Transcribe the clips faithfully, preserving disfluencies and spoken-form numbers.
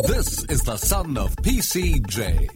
This is the son of P C J.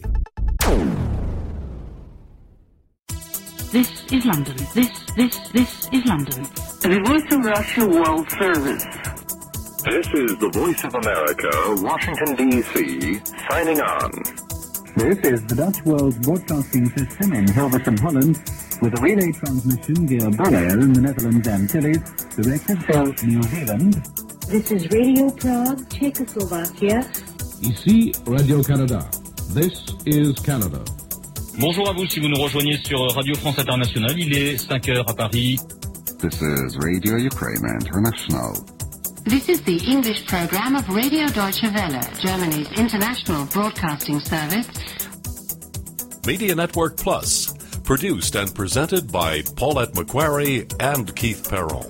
This is London. This, this, this is London. The Voice of Russia World Service. This is the Voice of America, Washington, D C, signing on. This is the Dutch World Broadcasting System in Hilversum, Holland, with a relay transmission via Bonaire in the Netherlands and Antilles, directed from New Zealand. This is Radio Prague, Czechoslovakia. Ici Radio-Canada. This is Canada. Bonjour à vous si vous nous rejoignez sur Radio France Internationale. Il est cinq heures à Paris. This is Radio Ukraine International. This is the English program of Radio Deutsche Welle, Germany's international broadcasting service. Media Network Plus, produced and presented by Paulette McQuarrie and Keith Perron.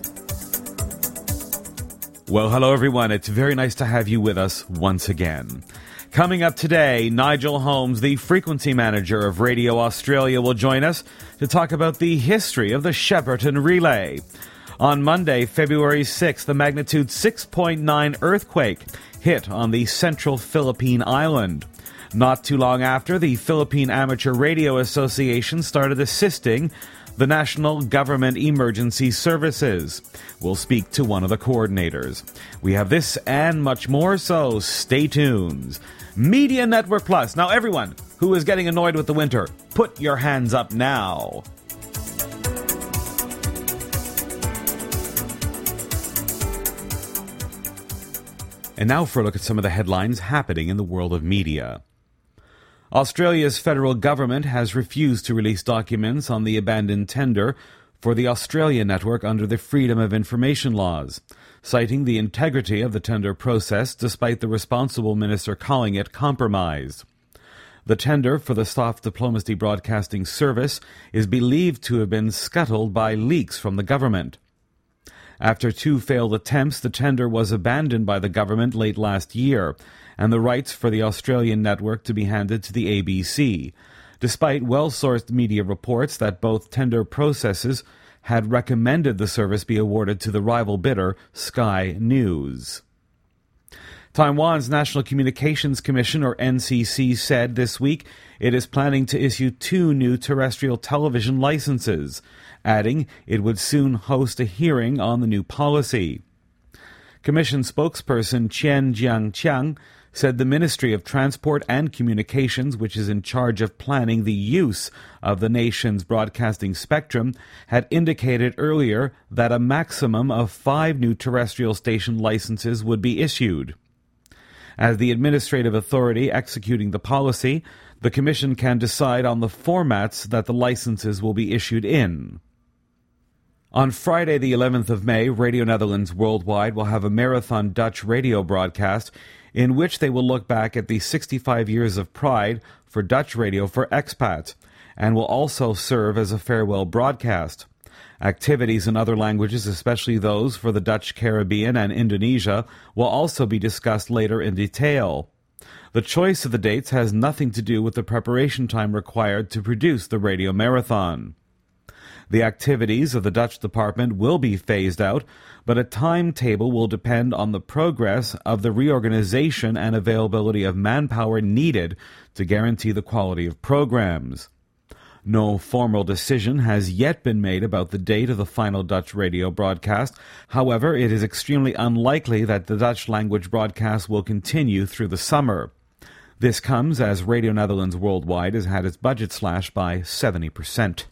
Well, hello everyone. It's very nice to have you with us once again. Coming up today, Nigel Holmes, the frequency manager of Radio Australia, will join us to talk about the history of the Shepparton Relay. On Monday, February sixth, the magnitude six point nine earthquake hit on the central Philippine island. Not too long after, the Philippine Amateur Radio Association started assisting the National Government Emergency Services. We'll speak to one of the coordinators. We have this and much more, so stay tuned. Media Network Plus. Now, everyone who is getting annoyed with the winter, put your hands up now. And now for a look at some of the headlines happening in the world of media. Australia's federal government has refused to release documents on the abandoned tender for the Australia network under the Freedom of Information laws, citing the integrity of the tender process despite the responsible minister calling it compromised. The tender for the Soft Diplomacy Broadcasting Service is believed to have been scuttled by leaks from the government. After two failed attempts, the tender was abandoned by the government late last year, and the rights for the Australian network to be handed to the A B C, despite well-sourced media reports that both tender processes had recommended the service be awarded to the rival bidder, Sky News. Taiwan's National Communications Commission, or N C C, said this week it is planning to issue two new terrestrial television licenses, adding it would soon host a hearing on the new policy. Commission spokesperson Chen Jiangqiang said the Ministry of Transport and Communications, which is in charge of planning the use of the nation's broadcasting spectrum, had indicated earlier that a maximum of five new terrestrial station licenses would be issued. As the administrative authority executing the policy, the Commission can decide on the formats that the licenses will be issued in. On Friday, the eleventh of May, Radio Netherlands Worldwide will have a marathon Dutch radio broadcast in which they will look back at the sixty-five years of pride for Dutch radio for expats, and will also serve as a farewell broadcast. Activities in other languages, especially those for the Dutch Caribbean and Indonesia, will also be discussed later in detail. The choice of the dates has nothing to do with the preparation time required to produce the radio marathon. The activities of the Dutch department will be phased out, but a timetable will depend on the progress of the reorganization and availability of manpower needed to guarantee the quality of programs. No formal decision has yet been made about the date of the final Dutch radio broadcast. However, it is extremely unlikely that the Dutch language broadcast will continue through the summer. This comes as Radio Netherlands Worldwide has had its budget slashed by seventy percent.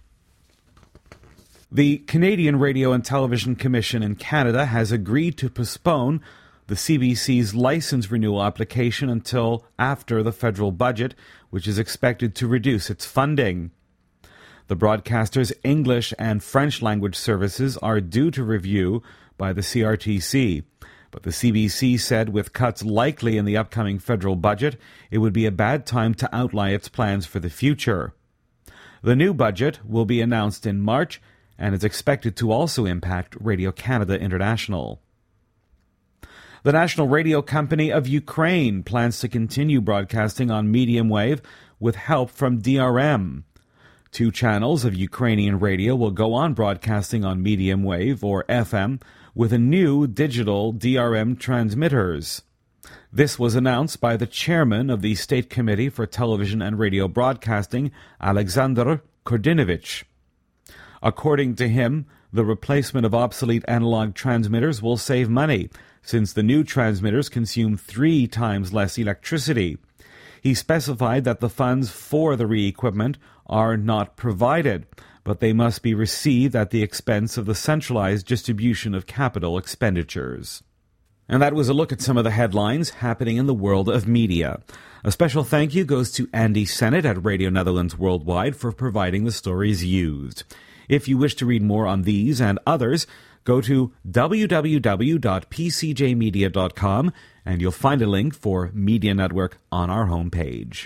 The Canadian Radio and Television Commission in Canada has agreed to postpone the C B C's license renewal application until after the federal budget, which is expected to reduce its funding. The broadcaster's English and French language services are due to review by the C R T C, but the C B C said with cuts likely in the upcoming federal budget, it would be a bad time to outline its plans for the future. The new budget will be announced in March, and is expected to also impact Radio Canada International. The National Radio Company of Ukraine plans to continue broadcasting on medium wave with help from D R M. Two channels of Ukrainian radio will go on broadcasting on medium wave, or F M, with a new digital D R M transmitters. This was announced by the chairman of the State Committee for Television and Radio Broadcasting, Alexander Kurdinovich. According to him, the replacement of obsolete analog transmitters will save money, since the new transmitters consume three times less electricity. He specified that the funds for the re-equipment are not provided, but they must be received at the expense of the centralized distribution of capital expenditures. And that was a look at some of the headlines happening in the world of media. A special thank you goes to Andy Sennett at Radio Netherlands Worldwide for providing the stories used. If you wish to read more on these and others, go to w w w dot p c j media dot com and you'll find a link for Media Network on our homepage.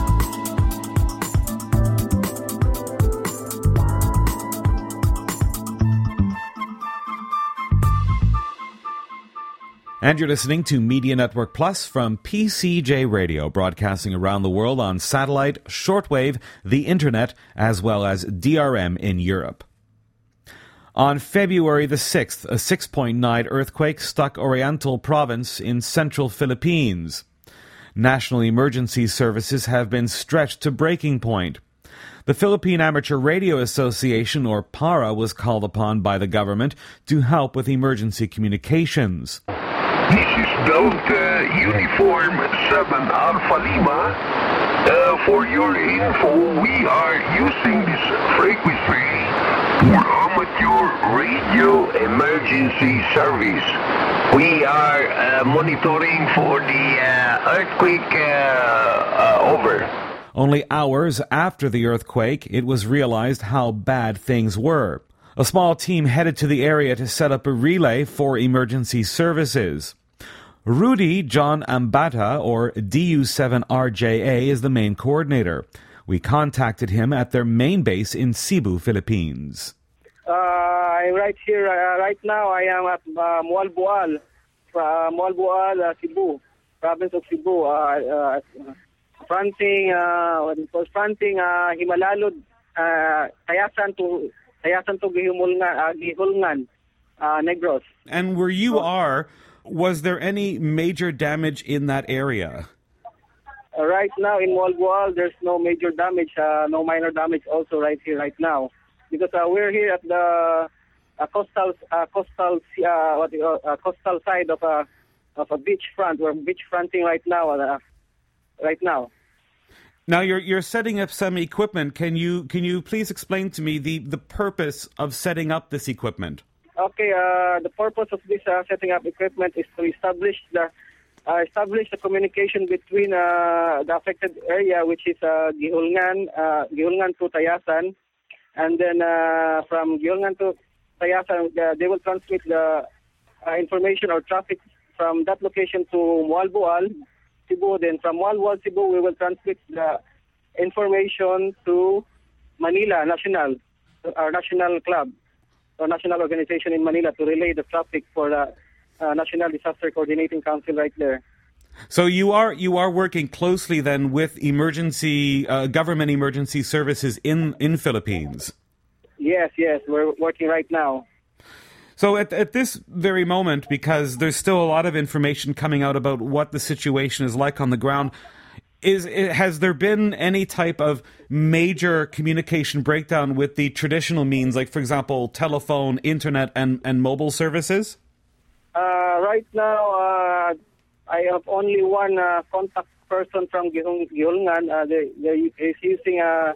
And you're listening to Media Network Plus from P C J Radio, broadcasting around the world on satellite, shortwave, the internet, as well as D R M in Europe. On February the sixth, a six point nine earthquake struck Oriental Province in central Philippines. National emergency services have been stretched to breaking point. The Philippine Amateur Radio Association, or PARA, was called upon by the government to help with emergency communications. This is Delta Uniform seven Alpha Lima. Uh, for your info, we are using this frequency for amateur radio emergency service. We are uh, monitoring for the uh, earthquake uh, uh, over. Only hours after the earthquake, it was realized how bad things were. A small team headed to the area to set up a relay for emergency services. Rudy John Ambata, or D U seven R J A, is the main coordinator. We contacted him at their main base in Cebu, Philippines. Uh, I'm right here, uh, right now I am at uh, Moalboal, uh, Moalboal, uh, Cebu, province of Cebu, uh, uh, fronting, uh, what it was fronting, uh, Himalalud, uh, Tayasan to, Tayasan to Gihulngan, uh, Gihulngan, uh, Negros. And where you are, was there any major damage in that area? Uh, right now in Moalboal, there's no major damage, uh, no minor damage also right here, right now. Because uh, we're here at the uh, coastal, uh, coastal, uh, what you, uh, coastal side of a of a beach front. We're beach fronting right now. Uh, right now. Now you're you're setting up some equipment. Can you can you please explain to me the, the purpose of setting up this equipment? Okay. Uh, the purpose of this uh, setting up equipment is to establish the uh, establish the communication between uh, the affected area, which is uh, Gihulngan, uh, Gihulngan to Tayasan. And then uh, from Gihulngan to Tayasan, uh, they will transmit the uh, information or traffic from that location to Moalboal, Cebu. Then from Moalboal, Cebu, we will transmit the information to Manila National, our national club, or national organization in Manila, to relay the traffic for the uh, National Disaster Coordinating Council right there. So you are you are working closely then with emergency uh, government emergency services in in Philippines. Yes, yes, we're working right now. So at at this very moment, because there's still a lot of information coming out about what the situation is like on the ground, is has there been any type of major communication breakdown with the traditional means, like for example telephone, internet, and and mobile services? Uh, right now. Uh, I have only one uh, contact person from Gihulngan. Uh, they, they're using a,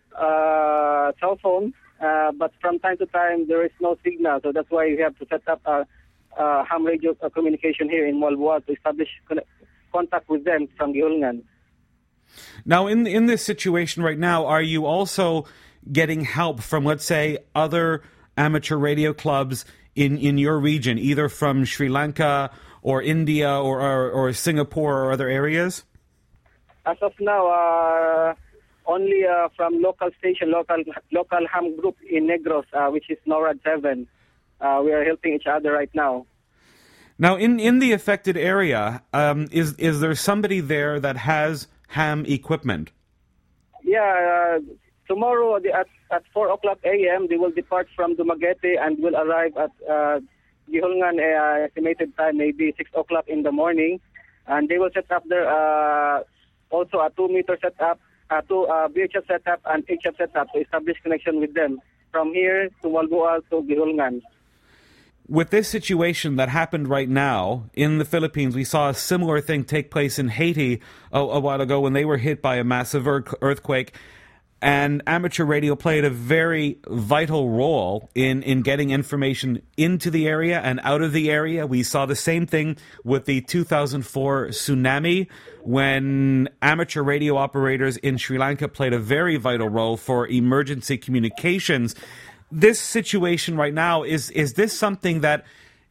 a cell phone, uh, but from time to time there is no signal. So that's why we have to set up a, a ham radio uh, communication here in Moalboal to establish con- contact with them from Gihulngan. Now, in in this situation right now, are you also getting help from, let's say, other amateur radio clubs in, in your region, either from Sri Lanka or India, or, or or Singapore, or other areas? As of now, uh, only uh, from local station, local local ham group in Negros, uh, which is NORAD seven. Uh, we are helping each other right now. Now, in, in the affected area, um, is is there somebody there that has ham equipment? Yeah, uh, tomorrow at at four o'clock a m they will depart from Dumaguete and will arrive at Uh, Gihulngan, uh, estimated time maybe six o'clock in the morning. And they will set up their uh, also a two-meter setup, uh, two uh, V H F setup, and H F setup to establish connection with them from here to Malboal to Gihulngan. With this situation that happened right now in the Philippines, we saw a similar thing take place in Haiti a, a while ago when they were hit by a massive earthquake. And amateur radio played a very vital role in, in getting information into the area and out of the area. We saw the same thing with the two thousand four tsunami, when amateur radio operators in Sri Lanka played a very vital role for emergency communications. This situation right now, is is this something that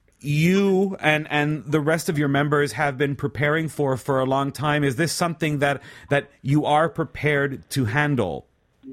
you and, and the rest of your members have been preparing for for a long time? Is this something that, that you are prepared to handle?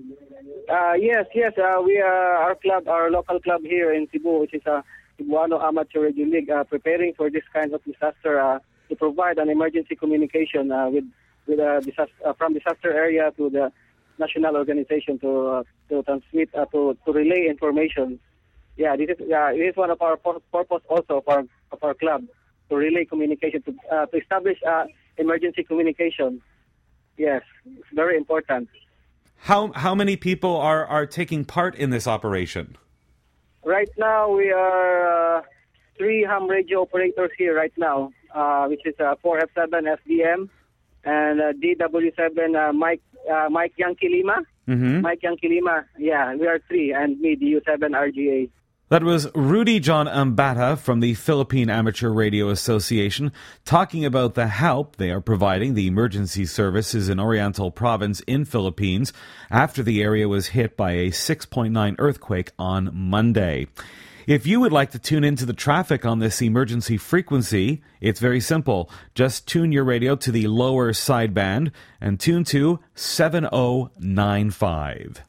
Uh, yes, yes. Uh, we are our club, our local club here in Cebu, which is a Cebuano Amateur Radio League, uh, preparing for this kind of disaster uh, to provide an emergency communication uh, with with a disaster uh, from disaster area to the national organization to uh, to transmit uh, to to relay information. Yeah, this is uh, it is one of our purpose also of our of our club, to relay communication, to uh, to establish uh, emergency communication. Yes, it's very important. How how many people are, are taking part in this operation? Right now, we are uh, three ham radio operators here right now, uh, which is uh, four F seven S D M and uh, D W seven uh, Mike uh, Mike Yankee Lima. Mm-hmm. Mike Yankee Lima. Yeah, we are three, and me, D U seven R G A. That was Rudy John Ambata from the Philippine Amateur Radio Association talking about the help they are providing the emergency services in Oriental Province in Philippines after the area was hit by a six point nine earthquake on Monday. If you would like to tune into the traffic on this emergency frequency, it's very simple. Just tune your radio to the lower sideband and tune to seven oh nine five.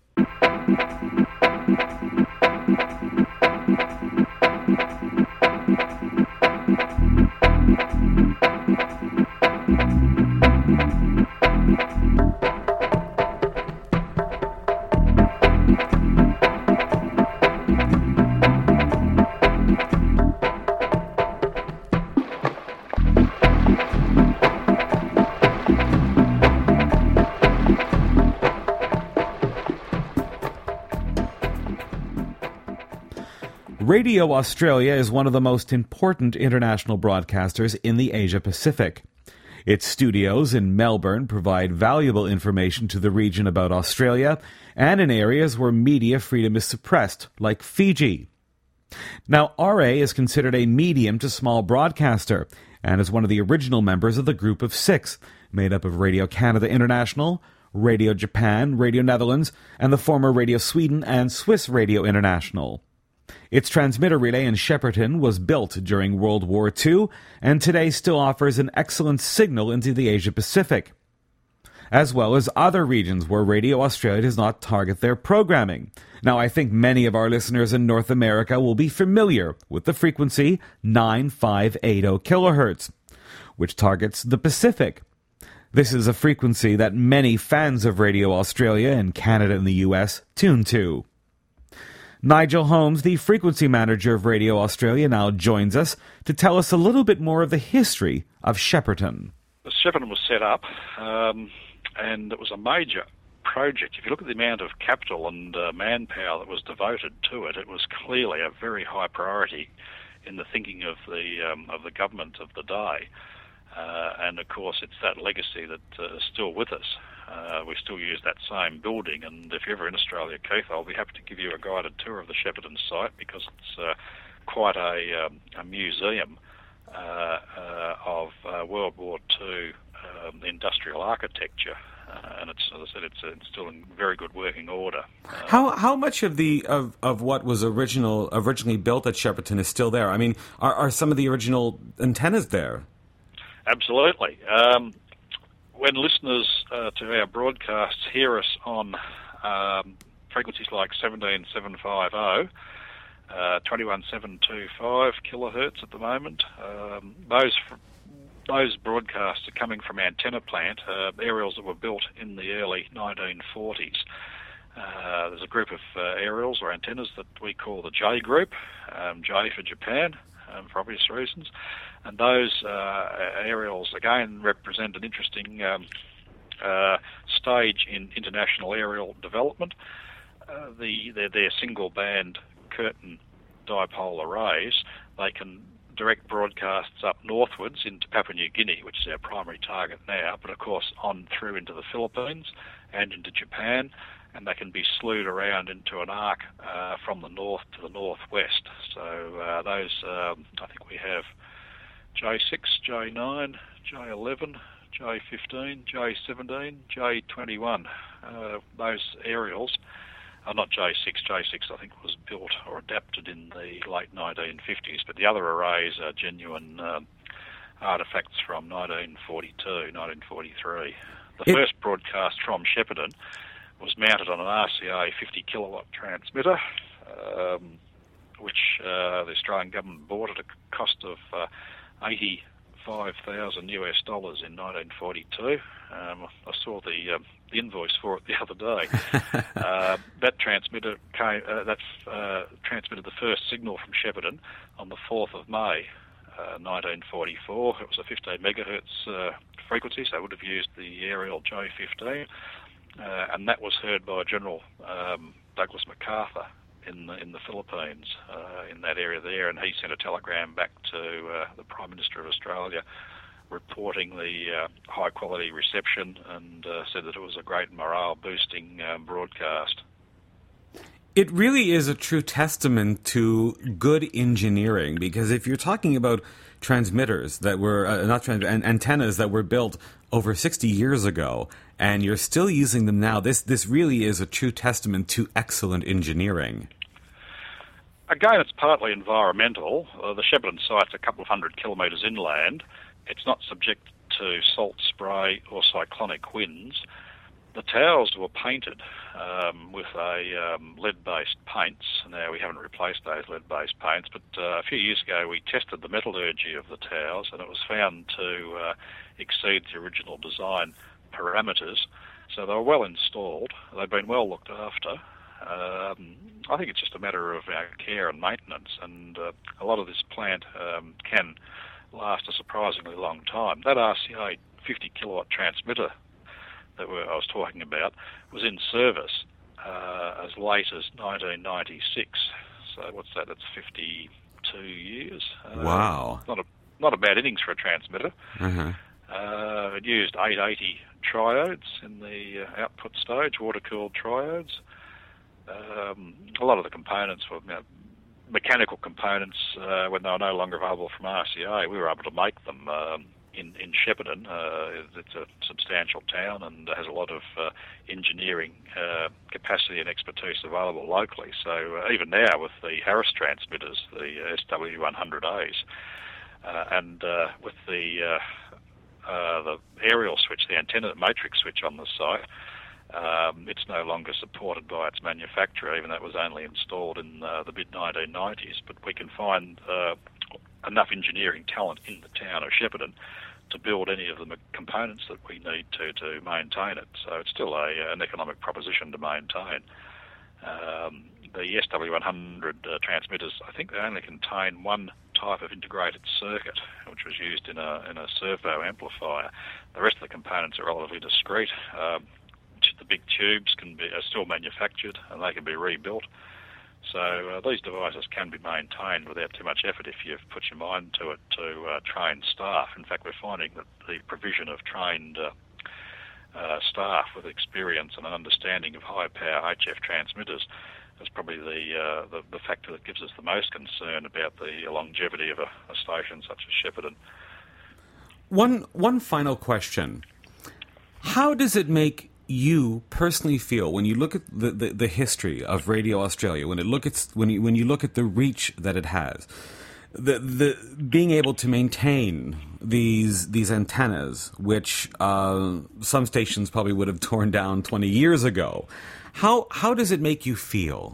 Radio Australia is one of the most important international broadcasters in the Asia-Pacific. Its studios in Melbourne provide valuable information to the region about Australia and in areas where media freedom is suppressed, like Fiji. Now, R A is considered a medium to small broadcaster and is one of the original members of the Group of Six, made up of Radio Canada International, Radio Japan, Radio Netherlands, and the former Radio Sweden and Swiss Radio International. Its transmitter relay in Shepparton was built during World War Two and today still offers an excellent signal into the Asia-Pacific, as well as other regions where Radio Australia does not target their programming. Now, I think many of our listeners in North America will be familiar with the frequency nine five eight zero kilohertz, which targets the Pacific. This is a frequency that many fans of Radio Australia in Canada and the U S tune to. Nigel Holmes, the frequency manager of Radio Australia, now joins us to tell us a little bit more of the history of Shepparton. Shepparton was set up, um, and it was a major project. If you look at the amount of capital and uh, manpower that was devoted to it, it was clearly a very high priority in the thinking of the um, of the government of the day. Uh, and of course, it's that legacy that uh, is still with us. Uh, we still use that same building, and if you're ever in Australia, Keith, I'll be happy to give you a guided tour of the Shepparton site, because it's uh, quite a, um, a museum uh, uh, of uh, World War Two um, industrial architecture, uh, and it's, as I said, it's, uh, it's still in very good working order. Uh, how how much of the of, of what was original originally built at Shepparton is still there? I mean, are, are some of the original antennas there? Absolutely. Um, when listeners uh, to our broadcasts hear us on um, frequencies like seventeen seven fifty, uh, twenty-one seven twenty-five kilohertz at the moment, um, those those broadcasts are coming from antenna plant, uh, aerials that were built in the early nineteen forties. Uh, there's a group of uh, aerials or antennas that we call the J group, um, J for Japan, um, for obvious reasons. And those uh, aerials, again, represent an interesting um, uh, stage in international aerial development. Uh, the they're, they're single-band curtain dipole arrays. They can direct broadcasts up northwards into Papua New Guinea, which is our primary target now, but of course on through into the Philippines and into Japan, and they can be slewed around into an arc uh, from the north to the northwest. So uh, those, um, I think we have J six, J nine, J eleven, J fifteen, J seventeen, J twenty-one. Uh, those aerials Uh, not J six. J six, I think, was built or adapted in the late nineteen fifties, but the other arrays are genuine um, artefacts from nineteen forty-two, nineteen forty-three. The it... first broadcast from Shepparton was mounted on an R C A fifty kilowatt transmitter, um, which uh, the Australian government bought at a cost of uh, eighty-five thousand U S dollars in nineteen forty-two. Um, I saw the, uh, the invoice for it the other day. uh, that transmitter came. Uh, that uh, transmitted the first signal from Shepparton on the fourth of May, uh, nineteen forty-four. It was a fifteen megahertz uh, frequency, so it would have used the aerial J fifteen, uh, and that was heard by General um, Douglas MacArthur in the, in the Philippines, uh, in that area there, and he sent a telegram back to uh, the Prime Minister of Australia, reporting the uh, high-quality reception, and uh, said that it was a great morale-boosting um, broadcast. It really is a true testament to good engineering, because if you're talking about transmitters that were, uh, not trans- an- antennas that were built over sixty years ago, and you're still using them now, this, this really is a true testament to excellent engineering. Again, it's partly environmental. Uh, the Shepparton site's a couple of hundred kilometres inland. It's not subject to salt spray or cyclonic winds. The towers were painted um, with a um, lead-based paints. Now, we haven't replaced those lead-based paints, but uh, a few years ago we tested the metallurgy of the towers, and it was found to uh, exceed the original design parameters. So they were well installed. They've been well looked after. Um, I think it's just a matter of our care and maintenance, and uh, a lot of this plant um, can last a surprisingly long time. That R C A fifty kilowatt transmitter that we, I was talking about was in service uh, as late as nineteen ninety-six. So what's that? That's fifty-two years. Uh, wow! Not a not a bad innings for a transmitter. Uh-huh. Uh, it used eight eighty triodes in the uh, output stage, water-cooled triodes. Um, a lot of the components were, you know, mechanical components, uh, when they were no longer available from R C A, we were able to make them um, in, in Shepparton. Uh, it's a substantial town and has a lot of uh, engineering uh, capacity and expertise available locally. So uh, even now with the Harris transmitters, the S W one hundred A's, uh, and uh, with the, uh, uh, the aerial switch, the antenna matrix switch on the site, Um, it's no longer supported by its manufacturer, even though it was only installed in uh, the mid nineteen nineties. But we can find uh, enough engineering talent in the town of Shepparton to build any of the components that we need to to maintain it. So it's still a, an economic proposition to maintain. Um, the S W one hundred uh, transmitters, I think they only contain one type of integrated circuit, which was used in a in a servo amplifier. The rest of the components are relatively discrete. Um, The big tubes can be are still manufactured and they can be rebuilt. So uh, these devices can be maintained without too much effort if you've put your mind to it to uh, train staff. In fact, we're finding that the provision of trained uh, uh, staff with experience and an understanding of high-power H F transmitters is probably the, uh, the the factor that gives us the most concern about the longevity of a, a station such as Shepparton. One one final question: how does it make you personally feel when you look at the, the, the history of Radio Australia, when it look at when you when you look at the reach that it has, the the being able to maintain these these antennas, which uh, some stations probably would have torn down twenty years ago, how how does it make you feel?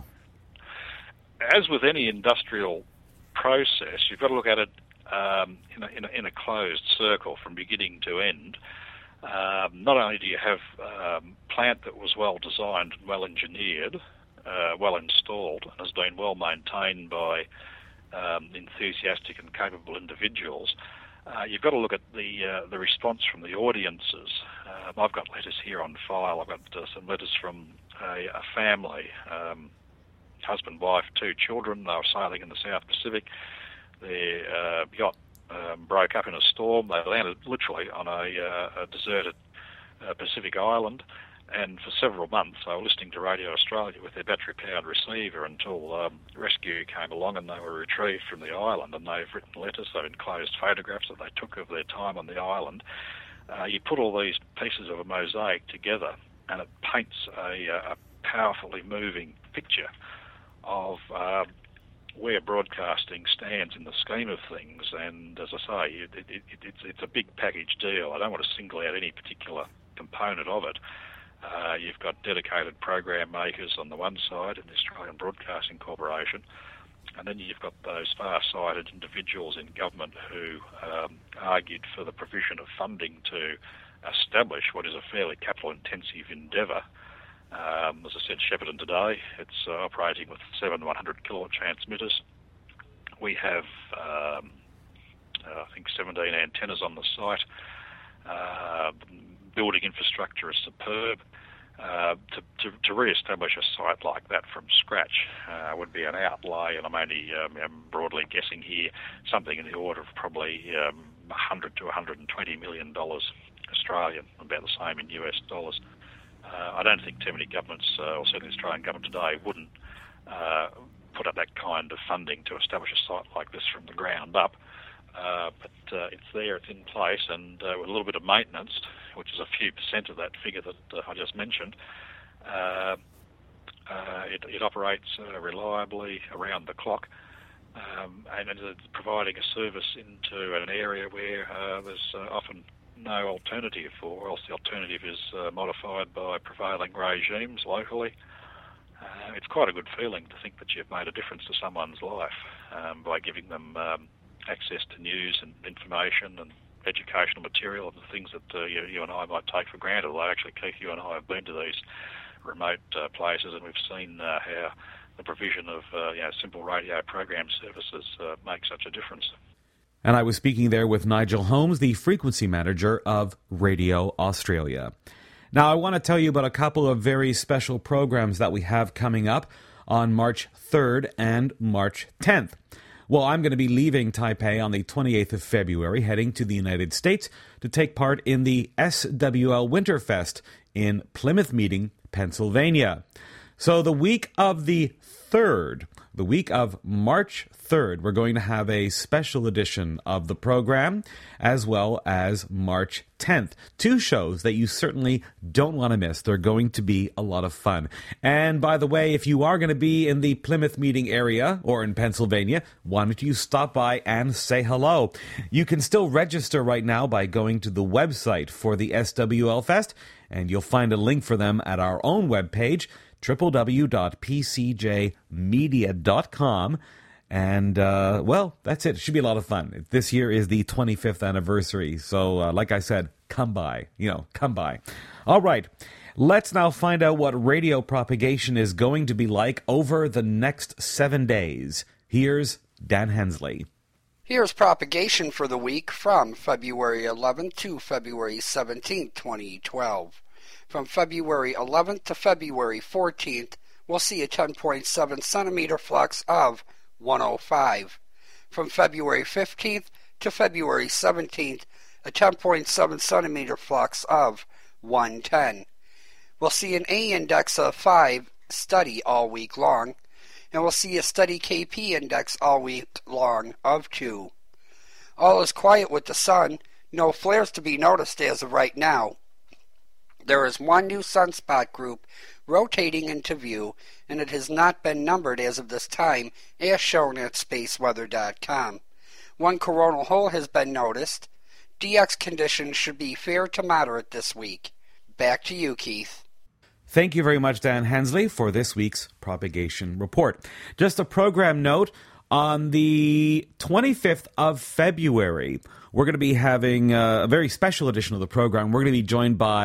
As with any industrial process, you've got to look at it um, in, a, in, a, in a closed circle from beginning to end. Um, not only do you have um, plant that was well designed and well engineered, uh, well installed, and has been well maintained by um, enthusiastic and capable individuals. Uh, you've got to look at the uh, the response from the audiences. Um, I've got letters here on file. I've got uh, some letters from a, a family, um, husband, wife, two children. They were sailing in the South Pacific. Their uh, yacht um, broke up in a storm. They landed literally on a, uh, a deserted uh, Pacific island. And for several months, they were listening to Radio Australia with their battery-powered receiver until um, rescue came along and they were retrieved from the island. And they've written letters, they've enclosed photographs that they took of their time on the island. Uh, you put all these pieces of a mosaic together, and it paints a, a powerfully moving picture of uh, where broadcasting stands in the scheme of things. And as I say, it, it, it, it's, it's a big package deal. I don't want to single out any particular component of it. Uh, you've got dedicated program makers on the one side in the Australian Broadcasting Corporation, and then you've got those far-sighted individuals in government who um, argued for the provision of funding to establish what is a fairly capital-intensive endeavour. Um, as I said, Shepparton today, it's uh, operating with seven one hundred kilowatt transmitters. We have, um, uh, I think, seventeen antennas on the site. Uh, building infrastructure is superb. Uh, to, to, to re-establish a site like that from scratch uh, would be an outlay, and I'm only um, I'm broadly guessing here, something in the order of probably um, one hundred to one hundred twenty million dollars Australian, about the same in U S dollars. Uh, I don't think too many governments, uh, or certainly the Australian government today, wouldn't uh, put up that kind of funding to establish a site like this from the ground up. Uh, but uh, it's there, it's in place, and uh, with a little bit of maintenance, which is a few percent of that figure that uh, I just mentioned, uh, uh, it, it operates uh, reliably around the clock, um, and it's providing a service into an area where uh, there's uh, often no alternative, or else the alternative is uh, modified by prevailing regimes locally. Uh, it's quite a good feeling to think that you've made a difference to someone's life um, by giving them um, access to news and information and educational material and the things that uh, you, you and I might take for granted. Although actually, Keith, you and I have been to these remote uh, places, and we've seen uh, how the provision of uh, you know, simple radio program services uh, makes such a difference. And I was speaking there with Nigel Holmes, the frequency manager of Radio Australia. Now, I want to tell you about a couple of very special programs that we have coming up on March third and March tenth. Well, I'm going to be leaving Taipei on the twenty-eighth of February, heading to the United States to take part in the S W L Winterfest in Plymouth Meeting, Pennsylvania. So the week of the third, the week of March third, we're going to have a special edition of the program, as well as March tenth. Two shows that you certainly don't want to miss. They're going to be a lot of fun. And by the way, if you are going to be in the Plymouth Meeting area or in Pennsylvania, why don't you stop by and say hello? You can still register right now by going to the website for the S W L Fest, and you'll find a link for them at our own webpage, w w w dot p c j media dot com. And, uh, well, that's it. It should be a lot of fun. This year is the twenty-fifth anniversary. So, uh, like I said, come by. You know, come by. All right. Let's now find out what radio propagation is going to be like over the next seven days. Here's Dan Hensley. Here's propagation for the week from February eleventh to February seventeenth, twenty twelve. From February eleventh to February fourteenth, we'll see a ten point seven centimeter flux of one oh five. From February fifteenth to February seventeenth, a ten point seven centimeter flux of one ten. We'll see an A index of five steady all week long, and we'll see a steady K P index all week long of two. All is quiet with the sun, no flares to be noticed as of right now. There is one new sunspot group rotating into view, and it has not been numbered as of this time, as shown at space weather dot com. One coronal hole has been noticed. D X conditions should be fair to moderate this week. Back to you, Keith. Thank you very much, Dan Hensley, for this week's propagation report. Just a program note, on the twenty-fifth of February, we're going to be having a very special edition of the program. We're going to be joined by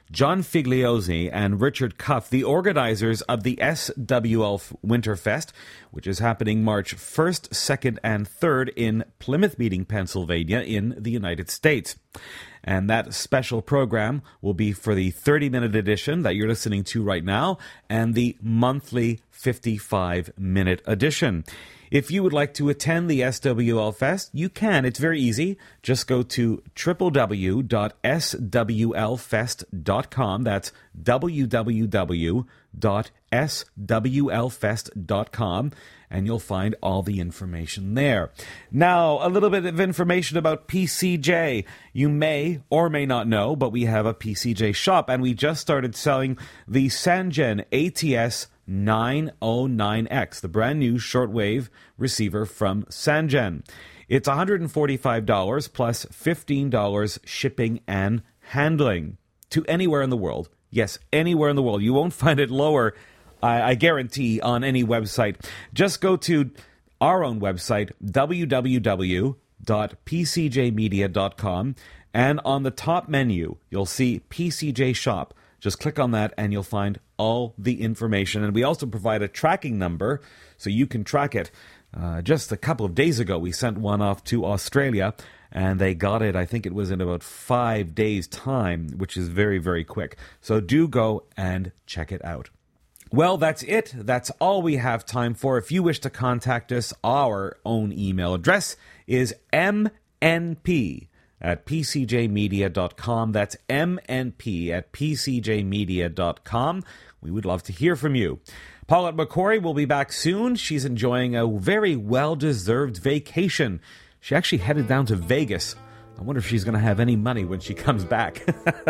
John Figliozzi and Richard Cuff, the organizers of the S W L Winterfest, which is happening March first, second, and third in Plymouth Meeting, Pennsylvania, in the United States. And that special program will be for the thirty-minute edition that you're listening to right now and the monthly fifty-five minute edition. If you would like to attend the S W L Fest, you can. It's very easy. Just go to w w w dot s w l fest dot com. That's w w w dot s w l fest dot com, and you'll find all the information there. Now, a little bit of information about P C J. You may or may not know, but we have a P C J shop, and we just started selling the Sangen A T S nine oh nine X, the brand new shortwave receiver from Sangen. It's one hundred forty-five dollars plus fifteen dollars shipping and handling to anywhere in the world. Yes, anywhere in the world. You won't find it lower, I, I guarantee, on any website. Just go to our own website, w w w dot p c j media dot com, and on the top menu, you'll see P C J Shop. Just click on that and you'll find all the information. And we also provide a tracking number so you can track it. Uh, just a couple of days ago, we sent one off to Australia, and they got it, I think it was in about five days' time, which is very, very quick. So do go and check it out. Well, that's it. That's all we have time for. If you wish to contact us, our own email address is m n p at p c j media dot com. That's M N P at p c j media dot com. We would love to hear from you. Paulette McQuarrie will be back soon. She's enjoying a very well-deserved vacation. She actually headed down to Vegas. I wonder if she's going to have any money when she comes back.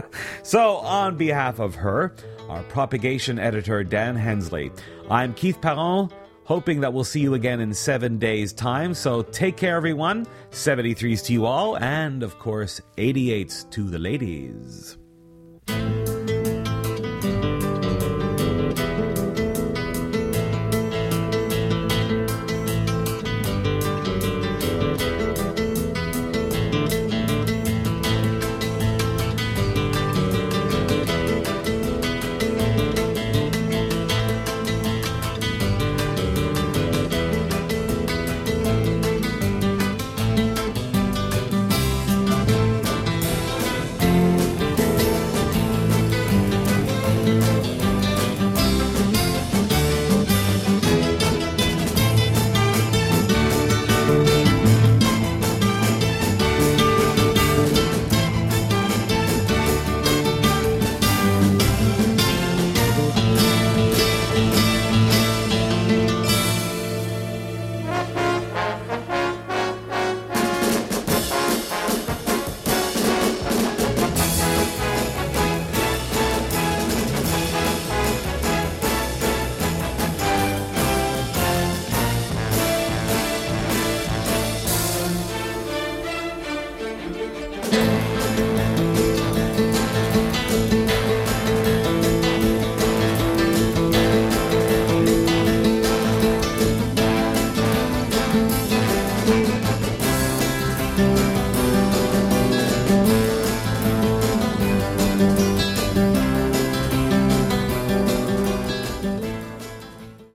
So, on behalf of her, our propagation editor, Dan Hensley, I'm Keith Perron, hoping that we'll see you again in seven days' time. So take care, everyone. seventy-threes to you all, and, of course, eighty-eights to the ladies.